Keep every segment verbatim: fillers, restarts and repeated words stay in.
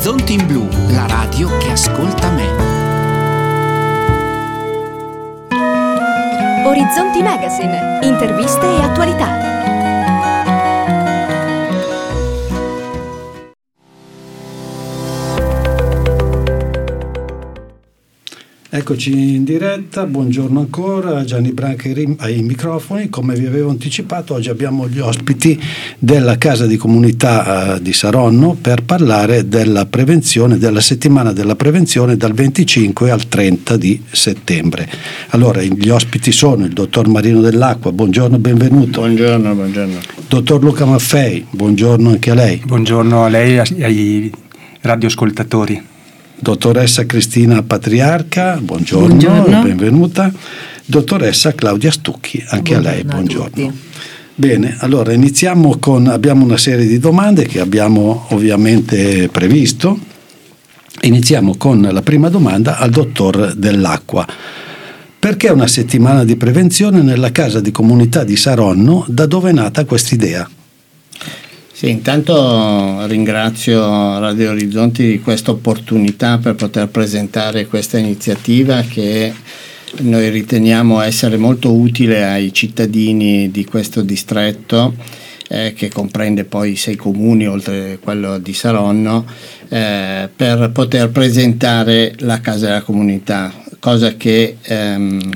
Orizzonti in Blu, la radio che ascolta me. Orizzonti Magazine, interviste e attualità. Eccoci in diretta, buongiorno ancora, Gianni Branca ai microfoni. Come vi avevo anticipato, oggi abbiamo gli ospiti della Casa di Comunità di Saronno per parlare della prevenzione, della settimana della prevenzione dal venticinque al trenta di settembre. Allora, gli ospiti sono il dottor Marino Dell'Acqua, buongiorno, benvenuto. Buongiorno, buongiorno. Dottor Luca Maffei, buongiorno anche a lei. Buongiorno a lei e ai radioascoltatori. Dottoressa Cristina Patriarca, buongiorno, buongiorno, benvenuta. Dottoressa Claudia Stucchi, anche buongiorno a lei, buongiorno. A Bene, allora iniziamo con, abbiamo una serie di domande che abbiamo ovviamente previsto. Iniziamo con la prima domanda al dottor Dell'Acqua. Perché una settimana di prevenzione nella Casa di Comunità di Saronno? Da dove è nata quest'idea? Sì, intanto ringrazio Radio Orizzonti di questa opportunità per poter presentare questa iniziativa che noi riteniamo essere molto utile ai cittadini di questo distretto, eh, che comprende poi sei comuni oltre quello di Saronno, eh, per poter presentare la Casa della Comunità, cosa che ehm,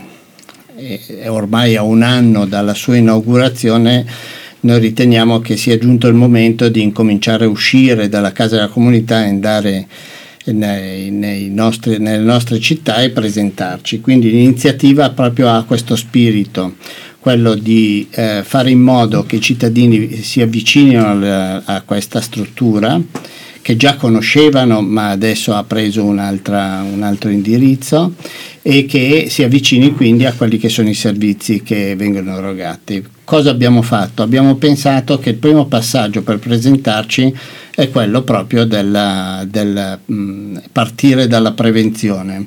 è ormai a un anno dalla sua inaugurazione. Noi riteniamo che sia giunto il momento di incominciare a uscire dalla Casa della Comunità e andare nei, nei nostri, nelle nostre città e presentarci. Quindi l'iniziativa proprio ha questo spirito, quello di eh, fare in modo che i cittadini si avvicinino al, a questa struttura, che già conoscevano ma adesso ha preso un'altra, un altro indirizzo, e che si avvicini quindi a quelli che sono i servizi che vengono erogati. Cosa abbiamo fatto? Abbiamo pensato che il primo passaggio per presentarci è quello proprio del, del mh, partire dalla prevenzione.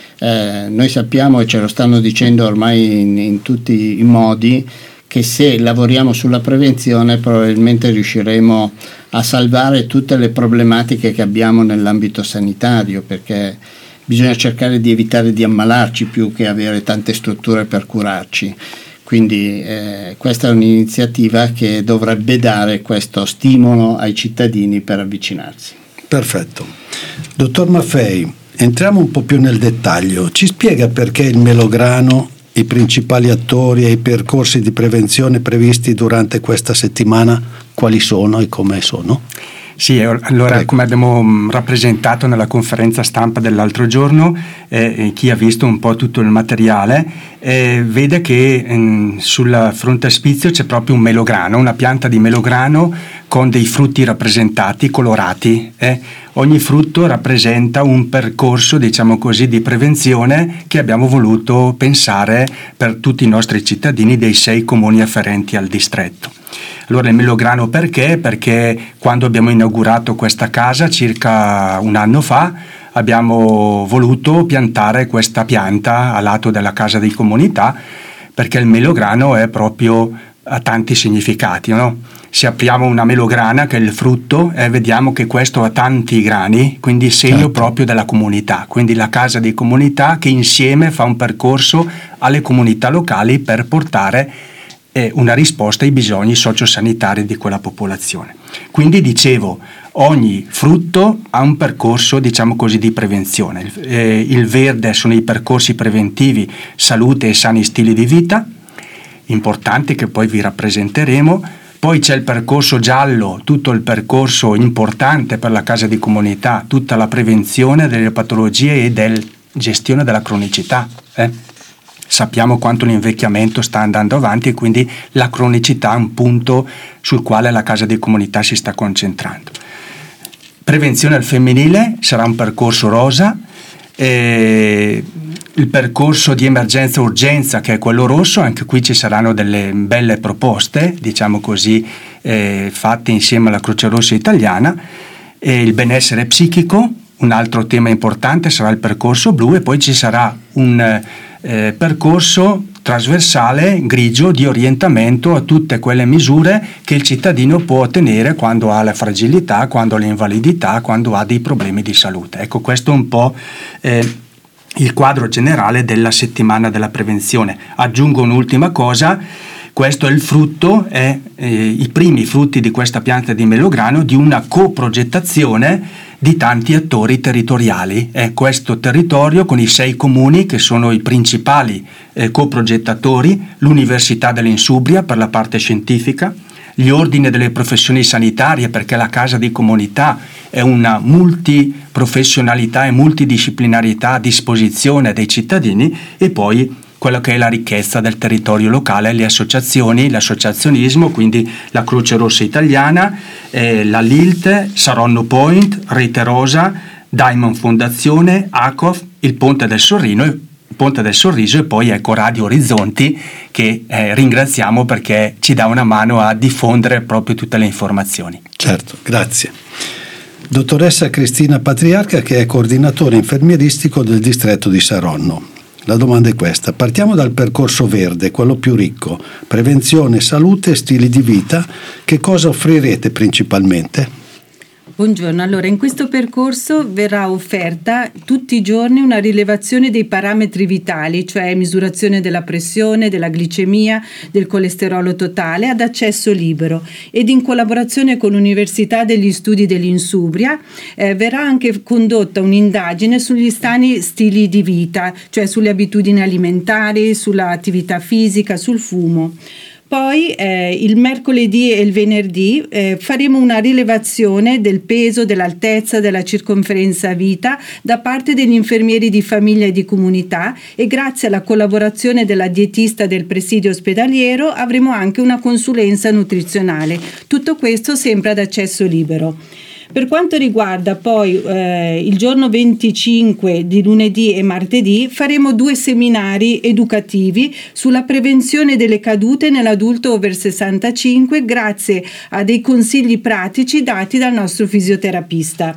Eh, noi sappiamo, e ce lo stanno dicendo ormai in, in tutti i modi, che se lavoriamo sulla prevenzione probabilmente riusciremo a salvare tutte le problematiche che abbiamo nell'ambito sanitario, perché bisogna cercare di evitare di ammalarci più che avere tante strutture per curarci. Quindi eh, questa è un'iniziativa che dovrebbe dare questo stimolo ai cittadini per avvicinarsi. Perfetto. Dottor Maffei, entriamo un po' più nel dettaglio. Ci spiega perché il melograno, i principali attori e i percorsi di prevenzione previsti durante questa settimana, quali sono e come sono? Sì, allora Prego. Come abbiamo rappresentato nella conferenza stampa dell'altro giorno, eh, chi ha visto un po' tutto il materiale eh, vede che eh, sul frontispizio c'è proprio un melograno, una pianta di melograno con dei frutti rappresentati, colorati. Eh. Ogni frutto rappresenta un percorso, diciamo così, di prevenzione che abbiamo voluto pensare per tutti i nostri cittadini dei sei comuni afferenti al distretto. Allora il melograno perché? Perché quando abbiamo inaugurato questa casa circa un anno fa abbiamo voluto piantare questa pianta a lato della Casa di Comunità, perché il melograno è proprio ha tanti significati, no? Se apriamo una melograna, che è il frutto, e eh, vediamo che questo ha tanti grani, quindi segno certo. proprio della comunità, quindi la Casa di Comunità che insieme fa un percorso alle comunità locali per portare eh, una risposta ai bisogni sociosanitari di quella popolazione. Quindi dicevo, ogni frutto ha un percorso, diciamo così, di prevenzione. Il, eh, il verde sono i percorsi preventivi, salute e sani stili di vita, importanti che poi vi rappresenteremo. Poi c'è il percorso giallo, tutto il percorso importante per la Casa di Comunità, tutta la prevenzione delle patologie e della gestione della cronicità. Eh? Sappiamo quanto l'invecchiamento sta andando avanti e quindi la cronicità è un punto sul quale la Casa di Comunità si sta concentrando. Prevenzione al femminile sarà un percorso rosa, e il percorso di emergenza-urgenza, che è quello rosso, anche qui ci saranno delle belle proposte, diciamo così, eh, fatte insieme alla Croce Rossa Italiana. E il benessere psichico, un altro tema importante, sarà il percorso blu, e poi ci sarà un eh, percorso trasversale grigio di orientamento a tutte quelle misure che il cittadino può ottenere quando ha la fragilità, quando ha l'invalidità, quando ha dei problemi di salute. Ecco, questo è un po' eh, il quadro generale della settimana della prevenzione. Aggiungo un'ultima cosa: questo è il frutto, è, eh, i primi frutti di questa pianta di melograno di una coprogettazione di tanti attori territoriali. È questo territorio con i sei comuni che sono i principali eh, coprogettatori, l'Università dell'Insubria per la parte scientifica, gli ordini delle professioni sanitarie, perché la casa di comunità è una multiprofessionalità e multidisciplinarità a disposizione dei cittadini, e poi quello che è la ricchezza del territorio locale, le associazioni, l'associazionismo, quindi la Croce Rossa Italiana, eh, la L I L T, Saronno Point, Rete Rosa, Diamond Fondazione, A C O F, il Ponte del Sorrino, il Ponte del Sorriso, e poi ecco Radio Orizzonti, che eh, ringraziamo perché ci dà una mano a diffondere proprio tutte le informazioni. Certo, grazie. Dottoressa Cristina Patriarca, che è coordinatore infermieristico del distretto di Saronno. La domanda è questa: partiamo dal percorso verde, quello più ricco, prevenzione, salute e stili di vita. Che cosa offrirete principalmente? Buongiorno, allora in questo percorso verrà offerta tutti i giorni una rilevazione dei parametri vitali, cioè misurazione della pressione, della glicemia, del colesterolo totale, ad accesso libero, ed in collaborazione con l'Università degli Studi dell'Insubria eh, verrà anche condotta un'indagine sugli stani stili di vita, cioè sulle abitudini alimentari, sull'attività fisica, sul fumo. Poi eh, il mercoledì e il venerdì eh, faremo una rilevazione del peso, dell'altezza, della circonferenza vita da parte degli infermieri di famiglia e di comunità, e grazie alla collaborazione della dietista del presidio ospedaliero avremo anche una consulenza nutrizionale. Tutto questo sempre ad accesso libero. Per quanto riguarda poi eh, il giorno venticinque di lunedì e martedì, faremo due seminari educativi sulla prevenzione delle cadute nell'adulto over sessantacinque, grazie a dei consigli pratici dati dal nostro fisioterapista.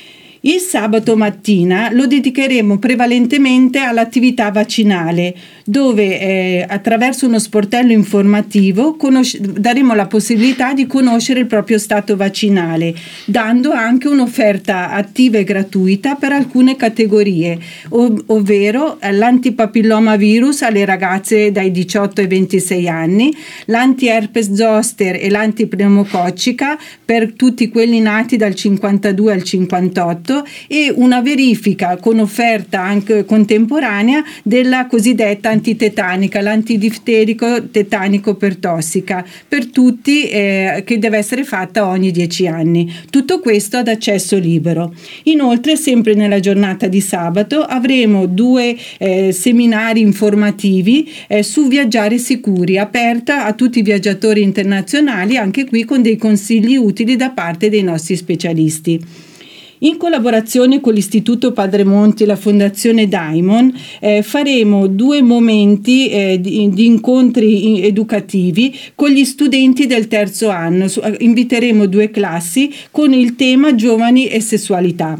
Il sabato mattina lo dedicheremo prevalentemente all'attività vaccinale, dove eh, attraverso uno sportello informativo conosce- daremo la possibilità di conoscere il proprio stato vaccinale, dando anche un'offerta attiva e gratuita per alcune categorie, ov- ovvero eh, l'antipapillomavirus alle ragazze dai diciotto ai ventisei anni, l'anti-herpes zoster e l'antipneumococcica per tutti quelli nati dal cinquantadue al cinquantotto, e una verifica con offerta anche contemporanea della cosiddetta antitetanica, l'antidifterico tetanico pertossica per tutti, eh, che deve essere fatta ogni dieci anni. Tutto questo ad accesso libero. Inoltre, sempre nella giornata di sabato avremo due eh, seminari informativi eh, su Viaggiare Sicuri, aperta a tutti i viaggiatori internazionali, anche qui con dei consigli utili da parte dei nostri specialisti. In collaborazione con l'Istituto Padre Monti e la Fondazione Diamond eh, faremo due momenti eh, di, di incontri educativi con gli studenti del terzo anno. Inviteremo due classi con il tema Giovani e Sessualità.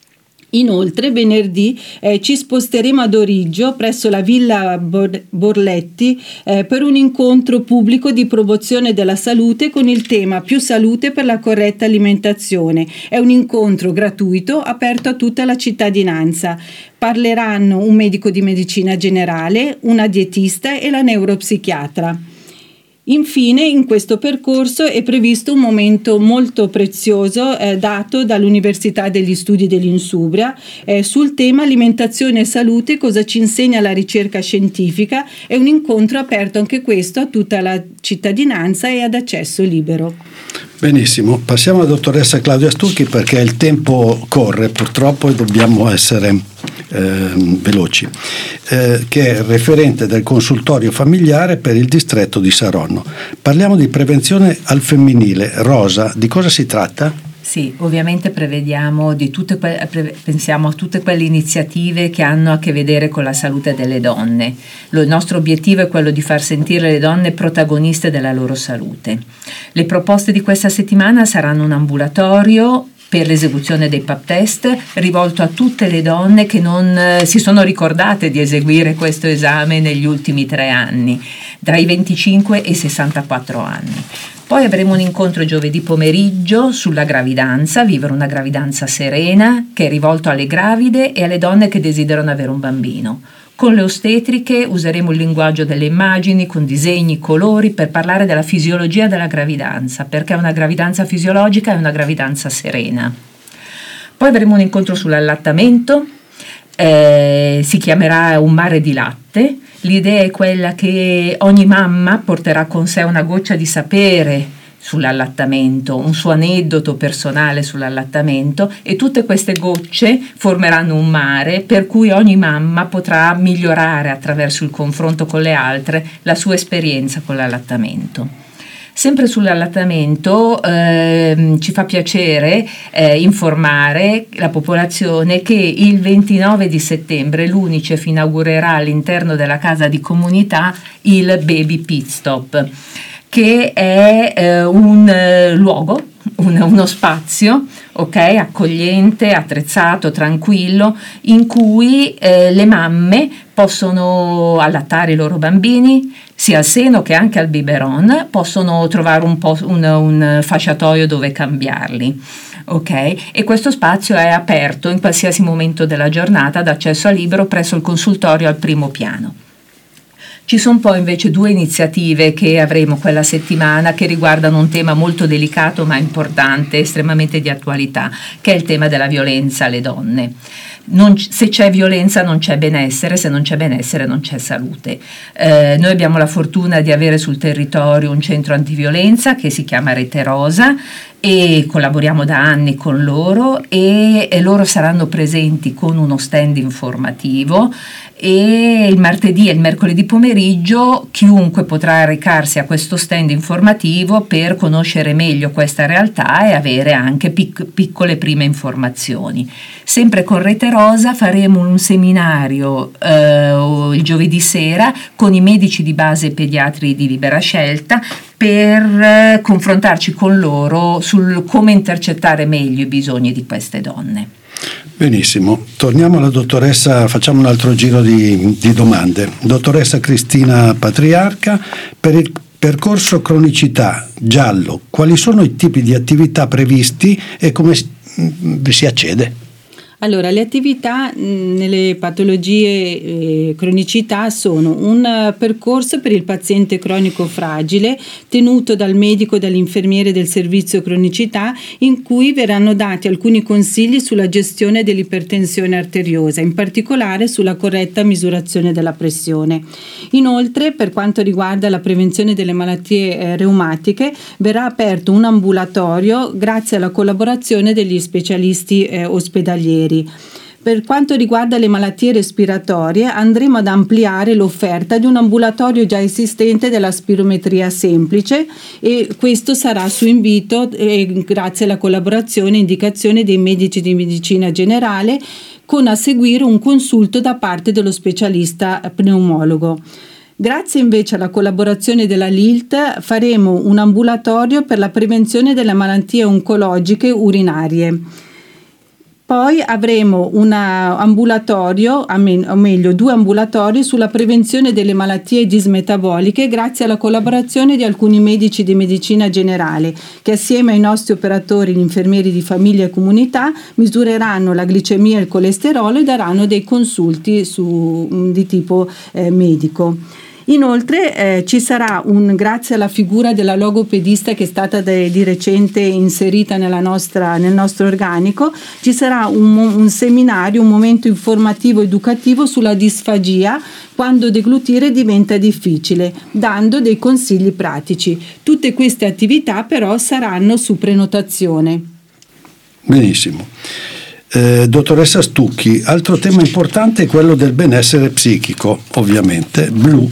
Inoltre venerdì eh, ci sposteremo ad Origgio presso la Villa Bor- Borletti eh, per un incontro pubblico di promozione della salute con il tema Più salute per la corretta alimentazione. È un incontro gratuito aperto a tutta la cittadinanza. Parleranno un medico di medicina generale, una dietista e la neuropsichiatra. Infine, in questo percorso è previsto un momento molto prezioso eh, dato dall'Università degli Studi dell'Insubria eh, sul tema alimentazione e salute, cosa ci insegna la ricerca scientifica. È un incontro aperto anche questo a tutta la cittadinanza e ad accesso libero. Benissimo, passiamo alla dottoressa Claudia Stucchi perché il tempo corre purtroppo e dobbiamo essere eh, veloci, eh, che è referente del consultorio familiare per il distretto di Saronno. Parliamo di prevenzione al femminile. Rosa, di cosa si tratta? Sì, ovviamente prevediamo di tutte que- pre- pensiamo a tutte quelle iniziative che hanno a che vedere con la salute delle donne. Lo, il nostro obiettivo è quello di far sentire le donne protagoniste della loro salute. Le proposte di questa settimana saranno un ambulatorio per l'esecuzione dei pap test, rivolto a tutte le donne che non eh, si sono ricordate di eseguire questo esame negli ultimi tre anni, tra i venticinque e i sessantaquattro anni. Poi avremo un incontro giovedì pomeriggio sulla gravidanza, vivere una gravidanza serena, che è rivolto alle gravide e alle donne che desiderano avere un bambino. Con le ostetriche useremo il linguaggio delle immagini, con disegni, colori, per parlare della fisiologia della gravidanza, perché una gravidanza fisiologica è una gravidanza serena. Poi avremo un incontro sull'allattamento, eh, si chiamerà Un mare di latte. L'idea è quella che ogni mamma porterà con sé una goccia di sapere sull'allattamento, un suo aneddoto personale sull'allattamento, e tutte queste gocce formeranno un mare per cui ogni mamma potrà migliorare attraverso il confronto con le altre la sua esperienza con l'allattamento. Sempre sull'allattamento eh, ci fa piacere eh, informare la popolazione che il ventinove di settembre l'UNICEF inaugurerà all'interno della casa di comunità il Baby Pit Stop, che è eh, un eh, luogo, un, uno spazio, ok, accogliente, attrezzato, tranquillo, in cui eh, le mamme possono allattare i loro bambini, sia al seno che anche al biberon, possono trovare un, po', un, un fasciatoio dove cambiarli. Okay? E questo spazio è aperto in qualsiasi momento della giornata, ad accesso a libero presso il consultorio al primo piano. Ci sono poi invece due iniziative che avremo quella settimana che riguardano un tema molto delicato ma importante, estremamente di attualità, che è il tema della violenza alle donne. Non, se c'è violenza non c'è benessere, se non c'è benessere non c'è salute. Eh, noi abbiamo la fortuna di avere sul territorio un centro antiviolenza che si chiama Rete Rosa e collaboriamo da anni con loro e, e loro saranno presenti con uno stand informativo, e il martedì e il mercoledì pomeriggio chiunque potrà recarsi a questo stand informativo per conoscere meglio questa realtà e avere anche pic- piccole prime informazioni. Sempre con Rete Rosa faremo un seminario eh, il giovedì sera con i medici di base e pediatri di libera scelta per eh, confrontarci con loro sul come intercettare meglio i bisogni di queste donne. Benissimo, torniamo alla dottoressa, facciamo un altro giro di, di domande. Dottoressa Cristina Patriarca, per il percorso cronicità giallo, quali sono i tipi di attività previsti e come vi si accede? Allora, le attività mh, nelle patologie eh, cronicità sono un uh, percorso per il paziente cronico fragile tenuto dal medico e dall'infermiere del servizio cronicità, in cui verranno dati alcuni consigli sulla gestione dell'ipertensione arteriosa, in particolare sulla corretta misurazione della pressione. Inoltre, per quanto riguarda la prevenzione delle malattie eh, reumatiche, verrà aperto un ambulatorio grazie alla collaborazione degli specialisti eh, ospedalieri. Per quanto riguarda le malattie respiratorie, andremo ad ampliare l'offerta di un ambulatorio già esistente della spirometria semplice, e questo sarà su invito e grazie alla collaborazione e indicazione dei medici di medicina generale, con a seguire un consulto da parte dello specialista pneumologo. Grazie invece alla collaborazione della L I L T faremo un ambulatorio per la prevenzione delle malattie oncologiche urinarie. Poi avremo un ambulatorio, o meglio due ambulatori sulla prevenzione delle malattie dismetaboliche, grazie alla collaborazione di alcuni medici di medicina generale che, assieme ai nostri operatori, gli infermieri di famiglia e comunità, misureranno la glicemia e il colesterolo e daranno dei consulti su, di tipo eh, medico. Inoltre eh, ci sarà un, grazie alla figura della logopedista che è stata de, di recente inserita nella nostra, nel nostro organico, ci sarà un, un seminario, un momento informativo educativo sulla disfagia quando deglutire diventa difficile, dando dei consigli pratici. Tutte queste attività però saranno su prenotazione. Benissimo. Eh, dottoressa Stucchi, altro tema importante è quello del benessere psichico, ovviamente, blu,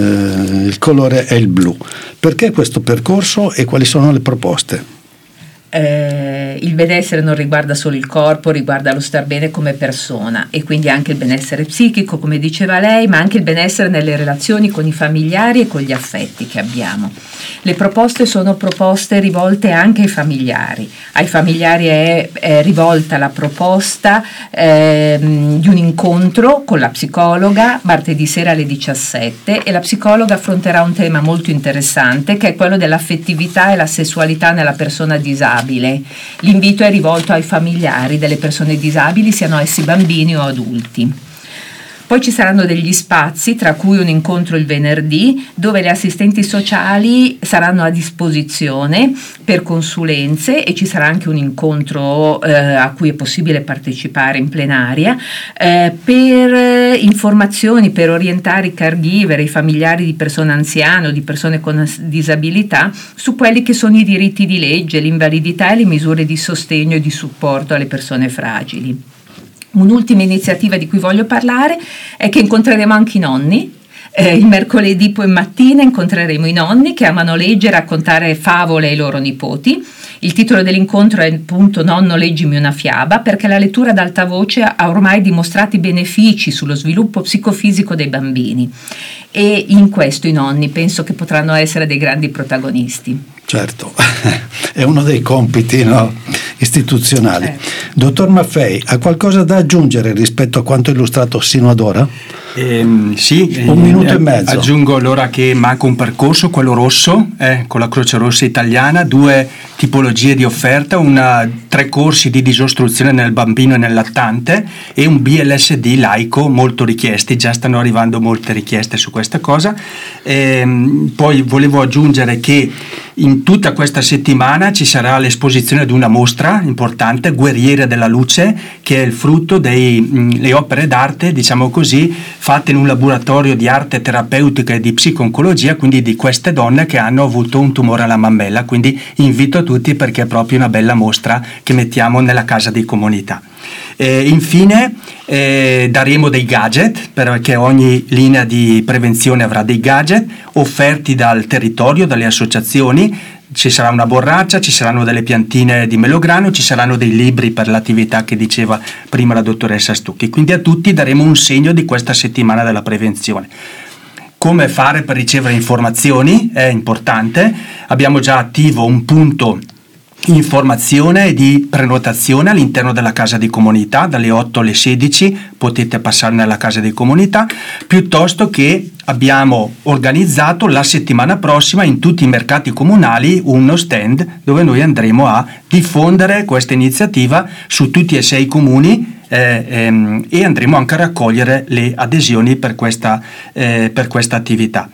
eh, il colore è il blu. Perché questo percorso e quali sono le proposte? Eh, il benessere non riguarda solo il corpo, riguarda lo star bene come persona, e quindi anche il benessere psichico, come diceva lei, ma anche il benessere nelle relazioni con i familiari e con gli affetti che abbiamo. Le proposte sono proposte rivolte anche ai familiari. Ai familiari è, è rivolta la proposta eh, di un incontro con la psicologa martedì sera alle diciassette, e la psicologa affronterà un tema molto interessante, che è quello dell'affettività e la sessualità nella persona disabile. L'invito è rivolto ai familiari delle persone disabili, siano essi bambini o adulti. Poi ci saranno degli spazi, tra cui un incontro il venerdì, dove le assistenti sociali saranno a disposizione per consulenze, e ci sarà anche un incontro eh, a cui è possibile partecipare in plenaria, eh, per informazioni, per orientare i caregiver, i familiari di persone anziane o di persone con disabilità, su quelli che sono i diritti di legge, l'invalidità e le misure di sostegno e di supporto alle persone fragili. Un'ultima iniziativa di cui voglio parlare è che incontreremo anche i nonni. Eh, il mercoledì poi mattina incontreremo i nonni che amano leggere e raccontare favole ai loro nipoti. Il titolo dell'incontro è appunto Nonno, leggimi una fiaba, perché la lettura ad alta voce ha ormai dimostrato i benefici sullo sviluppo psicofisico dei bambini, e in questo i nonni penso che potranno essere dei grandi protagonisti. Certo, è uno dei compiti, no, istituzionali. Certo. Dottor Maffei, ha qualcosa da aggiungere rispetto a quanto illustrato sino ad ora? Ehm, sì, un minuto eh, e mezzo. Aggiungo allora che manca un percorso, quello rosso, eh, con la Croce Rossa Italiana, due tipologie di offerta, una, tre corsi di disostruzione nel bambino e nel lattante, e un B L S D laico molto richiesti, già stanno arrivando molte richieste su questa cosa. Ehm, poi volevo aggiungere che in tutta questa settimana ci sarà l'esposizione di una mostra importante, Guerriere della Luce, che è il frutto delle opere d'arte, diciamo così, fatte in un laboratorio di arte terapeutica e di psico-oncologia, quindi di queste donne che hanno avuto un tumore alla mammella. Quindi invito tutti, perché è proprio una bella mostra che mettiamo nella casa di comunità. E infine eh, daremo dei gadget, perché ogni linea di prevenzione avrà dei gadget offerti dal territorio, dalle associazioni. Ci sarà una borraccia, ci saranno delle piantine di melograno, ci saranno dei libri per l'attività che diceva prima la dottoressa Stucchi. Quindi a tutti daremo un segno di questa settimana della prevenzione. Come fare per ricevere informazioni è importante. Abbiamo già attivo un punto informazione e di prenotazione all'interno della casa di comunità, dalle otto alle sedici potete passare nella casa di comunità, piuttosto che abbiamo organizzato la settimana prossima in tutti i mercati comunali uno stand dove noi andremo a diffondere questa iniziativa su tutti e sei comuni. Eh, ehm, e andremo anche a raccogliere le adesioni per questa, eh, per questa attività.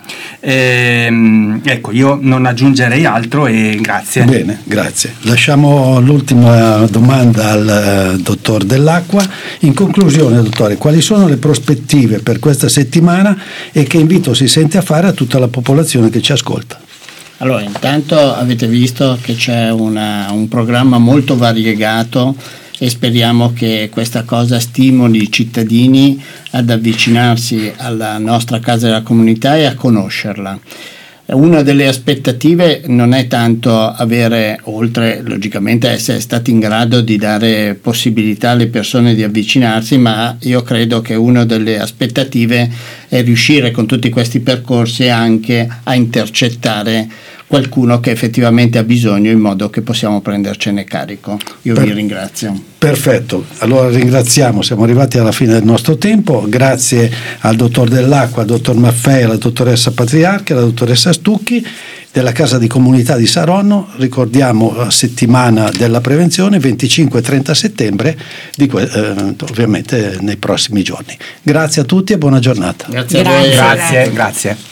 Ehm, ecco, io non aggiungerei altro e grazie. Bene, grazie. Lasciamo l'ultima domanda al uh, dottor Dell'Acqua. In conclusione, dottore, quali sono le prospettive per questa settimana e che invito si sente a fare a tutta la popolazione che ci ascolta? Allora, intanto avete visto che c'è una, un programma molto variegato, e speriamo che questa cosa stimoli i cittadini ad avvicinarsi alla nostra casa della comunità e a conoscerla. Una delle aspettative non è tanto avere, oltre logicamente essere stati in grado di dare possibilità alle persone di avvicinarsi, ma io credo che una delle aspettative è riuscire con tutti questi percorsi anche a intercettare qualcuno che effettivamente ha bisogno, in modo che possiamo prendercene carico. Io per, vi ringrazio. Perfetto, allora ringraziamo, siamo arrivati alla fine del nostro tempo. Grazie al dottor Dell'Acqua, al dottor Maffei, alla dottoressa Patriarca, alla dottoressa Stucchi della Casa di Comunità di Saronno. Ricordiamo la settimana della prevenzione, venticinque e trenta settembre, di que- eh, ovviamente nei prossimi giorni. Grazie a tutti e buona giornata. Grazie, grazie a voi. Grazie, grazie.